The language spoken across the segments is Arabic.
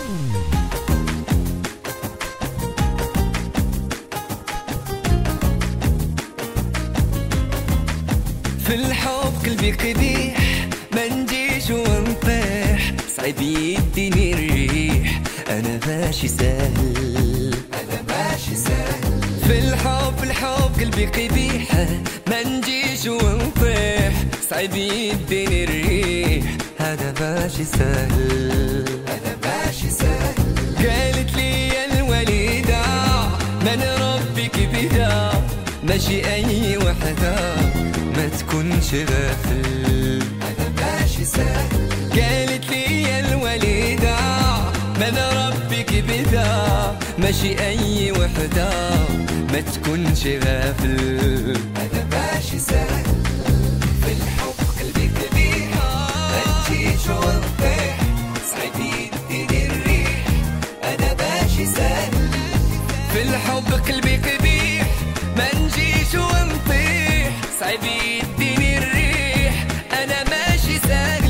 في الحب قلبي قبيح، ما نجيش ونطيح، صعيب يديني الريح، انا ماشي سهل، انا ماشي سهل. في الحب قلبي قبيح، ما نجيش ونطيح، صعيب يديني الريح، هذا ماشي سهل، انا ماشي سهل. قالت لي يا الوليدة من ربك بدا، ماشي اي وحدة ما تكونش غافل، انا ماشي سهل. قالت لي يا الوليدة من ربك بدا، ماشي اي وحدة ما تكونش غافل، انا ماشي سهل. في الحب قلبي قبيح، ما تجيش ونطيح، صعيب يديني الريح، انا ماشي سهل. في الحب قلبي قبيح، ما نجيش ونطيح، صعيب يديني الريح، انا ماشي سهل.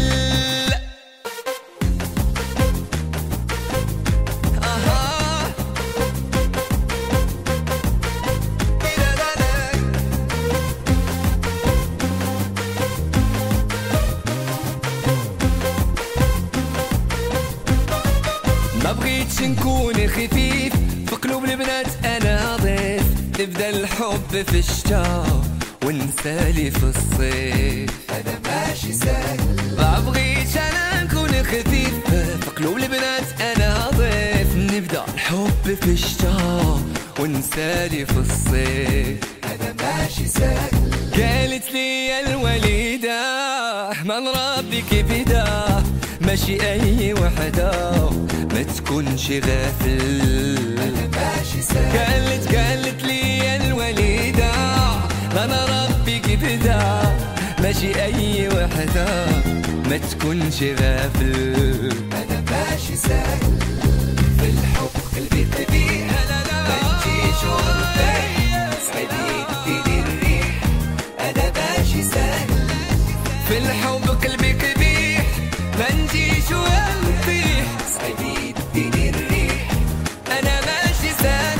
ما بغيتش نكون خفيف، في قلوب البنات انا ضيف، نبدا الحب في الشتاء ونسالي في الصيف، انا ماشي سهل. ما بغيتش انا نكون خفيف، في قلوب البنات انا ضيف، نبدا الحب في الشتاء ونسالي في الصيف، انا ماشي سهل. قالت لي يا الوليدة من ربك بدا، ماشي اي وحدة ما تكونش غافل، انا ماشي سهل. قالت لي يا الوليدة انا ربك بدا، ماشي اي وحدة ما تكونش غافل، انا ماشي سهل. في الحب قلبي قبيح، ما نجيش ونطيح، صعيب يديني الريح، انا ماشي سهل. في الحب قلبي قبيح، ما نجيش ونطيح، صعيب يديني الريح، انا ماشي سهل.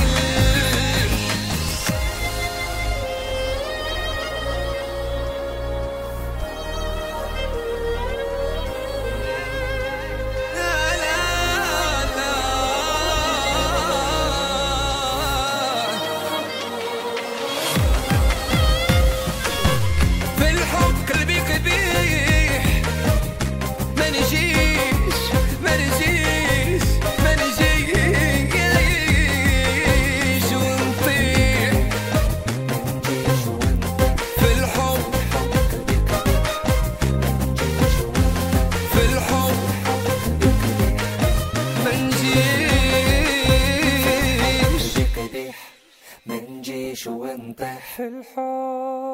في الحب قلبي قبيح، ما نجيش ونطيح، في الحب ما نجيش، ما نجيش ونطيح في الحب.